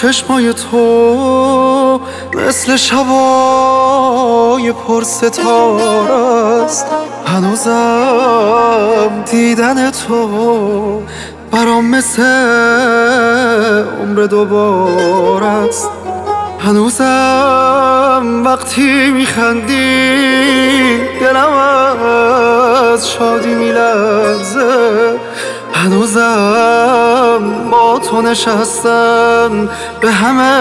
چشمای تو مثل شبای پر ستاره است. هنوزم دیدن تو برام مثل عمر دوباره است. هنوزم وقتی میخندی دلم از شادی میلرزه. هنوزم با تو نشستن به همه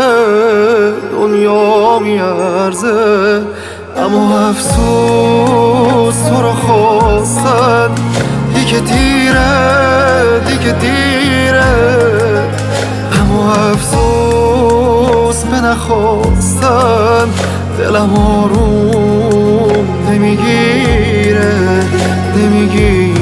دنیا میارزه. اما افسوس تو رو خواستن دیگه دیره، دیگه دیره. اما افسوس به نخواستن دلم آروم نمیگیره، نمیگیره.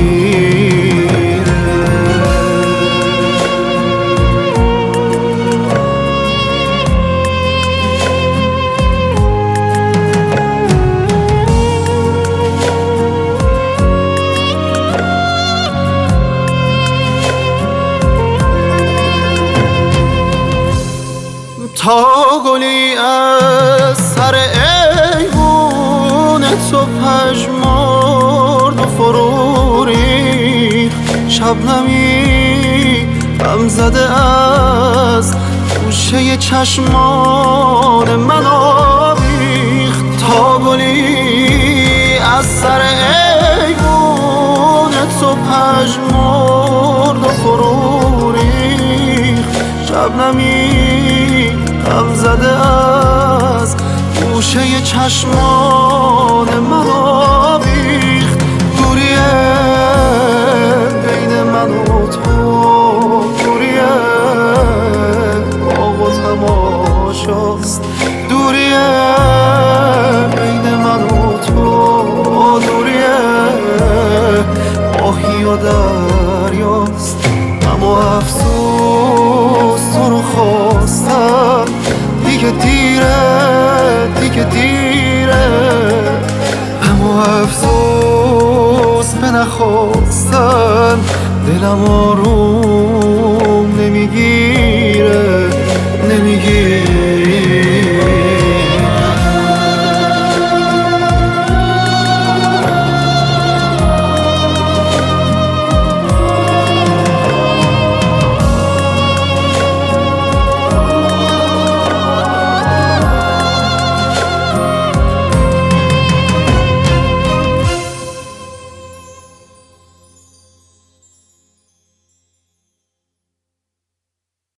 تا گلی از سر ایوون تو پژمرد و فرو ریخت. شبنمی غم زده از گوشه چشمان من آویخت. تا گلی از سر ایوون تو پژمرد و فرو ریخت. شبنمی غم زده از گوشه چشمان من آویخت. دوریه بین من و تو، دوریه باغ و تماشاست. دوریه بین من و تو، دوریه ماهی و دریاست. اما افسوس تو رو خواستم دیگه دیره، دیگه دیره. اما افسوس به نخواستن دلم آروم نمیگیره.